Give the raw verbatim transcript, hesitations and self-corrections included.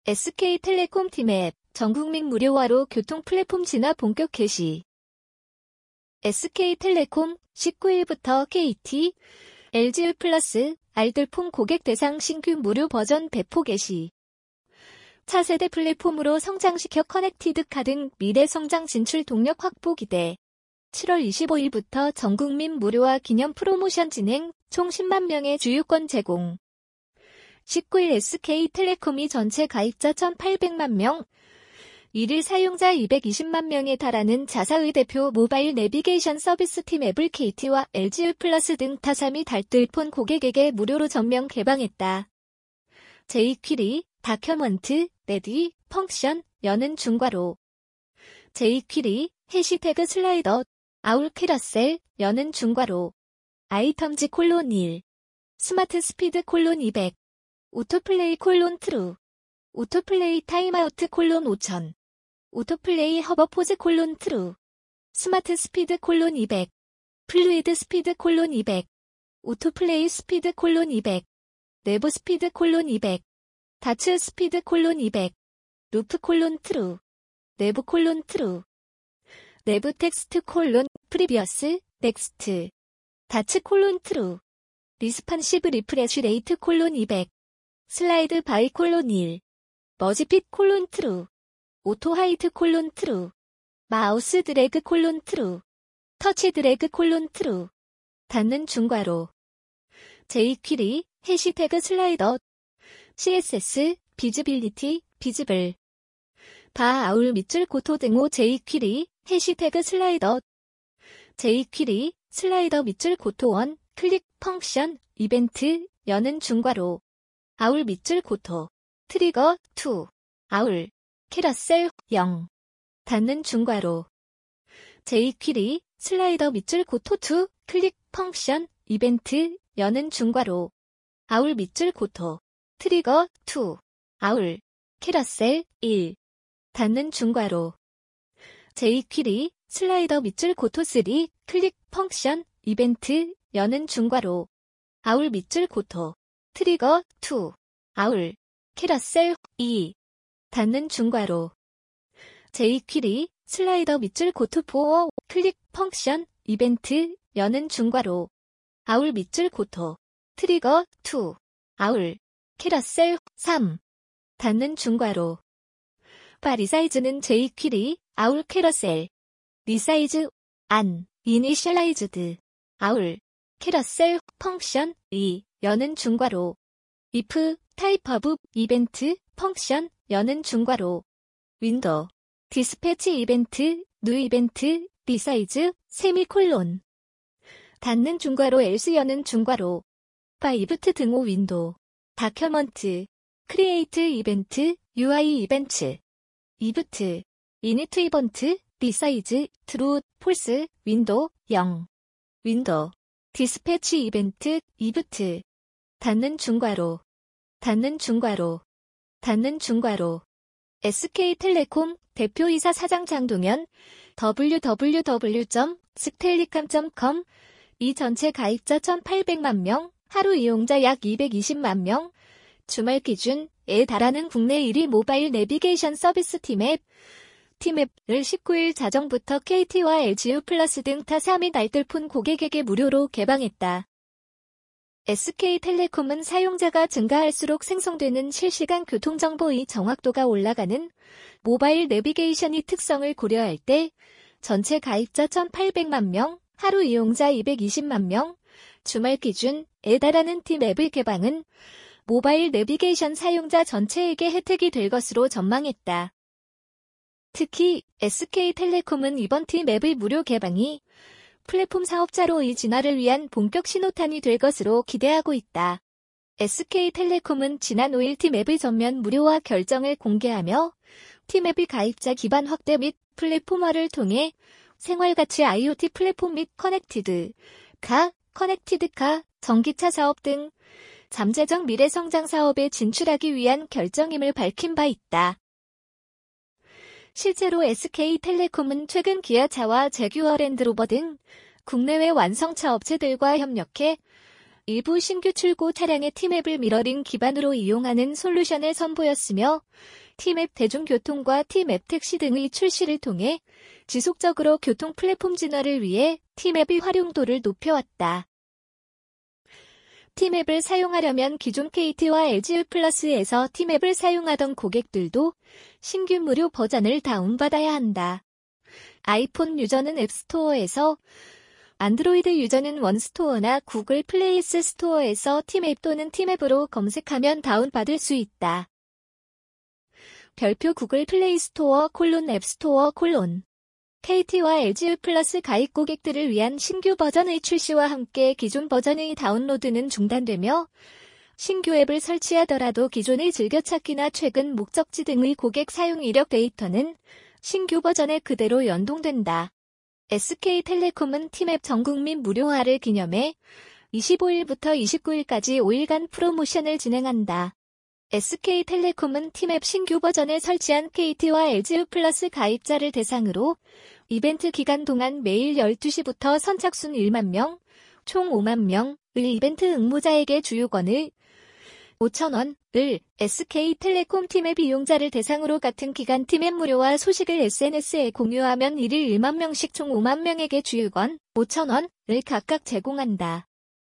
에스케이텔레콤 팀앱 전국민 무료화로 교통 플랫폼 진화 본격 개시. 에스케이텔레콤 십구 일부터 케이티, 엘지유 플러스, 알뜰폰 고객 대상 신규 무료 버전 배포 개시. 차세대 플랫폼으로 성장시켜 커넥티드카 등 미래 성장 진출 동력 확보 기대. 칠월 이십오일부터 전국민 무료화 기념 프로모션 진행, 총 십만 명의 주유권 제공. 십구일 에스케이텔레콤이 전체 가입자 천팔백만 명, 일일 사용자 이백이십만 명에 달하는 자사의 대표 모바일 내비게이션 서비스 팀앱을 케이티와 엘지유 플러스 등 타사 및 알뜰폰 고객에게 무료로 전면 개방했다. 제이퀴리, 다큐먼트, 레디, 펑션, 여는 중괄호. 제이퀴리, 해시태그 슬라이더, 아울 캐러셀, 여는 중괄호. 아이텀즈 콜론 일. 스마트 스피드 콜론 이백. 오토플레이 콜론 트루. 오토플레이 타임아우트 콜론 오천. 오토플레이 허버포즈 콜론 트루. 스마트 스피드 콜론 이백. 플루이드 스피드 콜론 이백. 오토플레이 스피드 콜론 이백. 내부 스피드 콜론 이백. 다츠 스피드 콜론 이백. 루프 콜론 트루. 내부 콜론 트루. 내부 텍스트 콜론 프리비어스 넥스트. 다츠 콜론 트루. 리스판시브 리프레쉬 레이트 콜론 이백. 슬라이드 바이 콜론 일. 머지핏 콜론 트루. 오토 하이트 콜론 트루. 마우스 드래그 콜론 트루. 터치 드래그 콜론 트루. 닫는 중괄호. 제이퀴리, 해시태그 슬라이더. 씨에스에스, 비즈빌리티, 비즈블. 바 아울 밑줄 고토 등호 제이퀴리, 해시태그 슬라이더. 제이퀴리, 슬라이더 밑줄 고토 원, 클릭, 펑션, 이벤트, 여는 중괄호. 아울 밑줄 고토. 트리거, 이. 아울. 캐러셀, 영. 닫는 중괄호. 제이퀴리, 슬라이더 밑줄 고토 이, 클릭, 펑션, 이벤트, 여는 중괄호. 아울 밑줄 고토. 트리거, 이. 아울. 캐러셀, 일. 닫는 중괄호. 제이퀴리, 슬라이더 밑줄 고토 삼, 클릭, 펑션, 이벤트, 여는 중괄호. 아울 밑줄 고토. 트리거, 이. 아울. 캐러셀, 이. 닫는 중괄호. 제이퀴리, 슬라이더 밑줄 고토 사, 클릭, 펑션, 이벤트, 여는 중괄호. 아울 밑줄 고토. 트리거, 이. 아울. 캐러셀, 삼. 닫는 중괄호. 바 리사이즈는 제이퀴리, 아울 캐러셀. 리사이즈, 안, 이니셜라이즈드. 아울. 캐러셀, 펑션, 이, 여는 중괄호. if, 타입 오브, 이벤트, 펑션, 여는 중괄호. 윈도우. 디스패치 이벤트, 뉴 이벤트, 리사이즈, 세미콜론. 닫는 중괄호 else 여는 중괄호. 바 이브트 등호 윈도우. 다큐먼트. 크리에이트 이벤트, 유아이 이벤트. 이브트. 이니트 이번트, 리사이즈, 트루, 폴스, 윈도우, 영. 윈도우. 디스패치 이벤트, 이브트. 닫는 중괄호. 닫는 중괄호. 닫는 중괄호. 에스케이텔레콤 대표이사 사장 장동현. 더블유 더블유 더블유 점 스텔리캄 점 컴. 이 전체 가입자 천팔백만 명, 하루 이용자 약 이백이십만 명, 주말 기준에 달하는 국내 일 위 모바일 내비게이션 서비스 팀앱. 팀앱을 십구일 자정부터 케이티와 엘지유 플러스 등 타사 및 알뜰폰 고객에게 무료로 개방했다. 에스케이텔레콤은 사용자가 증가할수록 생성되는 실시간 교통정보의 정확도가 올라가는 모바일 내비게이션의 특성을 고려할 때 전체 가입자 천팔백만 명, 하루 이용자 이백이십만 명, 주말 기준에 달하는 팀앱의 개방은 모바일 내비게이션 사용자 전체에게 혜택이 될 것으로 전망했다. 특히 에스케이텔레콤은 이번 팀앱의 무료 개방이 플랫폼 사업자로의 진화를 위한 본격 신호탄이 될 것으로 기대하고 있다. 에스케이텔레콤은 지난 오일 팀앱의 전면 무료화 결정을 공개하며 팀앱의 가입자 기반 확대 및 플랫폼화를 통해 생활가치 아이오티 플랫폼 및 커넥티드 카, 커넥티드카, 전기차 사업 등 잠재적 미래 성장 사업에 진출하기 위한 결정임을 밝힌 바 있다. 실제로 에스케이텔레콤은 최근 기아차와 제규어 랜드로버 등 국내외 완성차 업체들과 협력해 일부 신규 출고 차량의 T맵을 미러링 기반으로 이용하는 솔루션을 선보였으며 T맵 대중교통과 T맵 택시 등의 출시를 통해 지속적으로 교통 플랫폼 진화를 위해 T맵의 활용도를 높여왔다. T맵을 사용하려면 기존 케이티와 엘지유 플러스에서 T맵을 사용하던 고객들도 신규 무료 버전을 다운받아야 한다. 아이폰 유저는 앱스토어에서, 안드로이드 유저는 원스토어나 구글 플레이스 스토어에서 T맵 또는 T맵으로 검색하면 다운받을 수 있다. 별표 구글 플레이 스토어 콜론 앱스토어 콜론 케이티와 엘지유 플러스 가입 고객들을 위한 신규 버전의 출시와 함께 기존 버전의 다운로드는 중단되며 신규 앱을 설치하더라도 기존의 즐겨찾기나 최근 목적지 등의 고객 사용 이력 데이터는 신규 버전에 그대로 연동된다. 에스케이텔레콤은 T맵 전국민 무료화를 기념해 이십오일부터 이십구일까지 오일간 프로모션을 진행한다. 에스케이텔레콤은 T맵 신규 버전을 설치한 케이티와 엘지유 플러스 가입자를 대상으로 이벤트 기간 동안 매일 열두 시부터 선착순 일만 명, 총 오만 명의 이벤트 응모자에게 주유권을 오천 원을 에스케이텔레콤 T맵 이용자를 대상으로 같은 기간 T맵 무료화 소식을 에스엔에스에 공유하면 일일 일만 명씩 총 오만 명에게 주유권 오천 원을 각각 제공한다.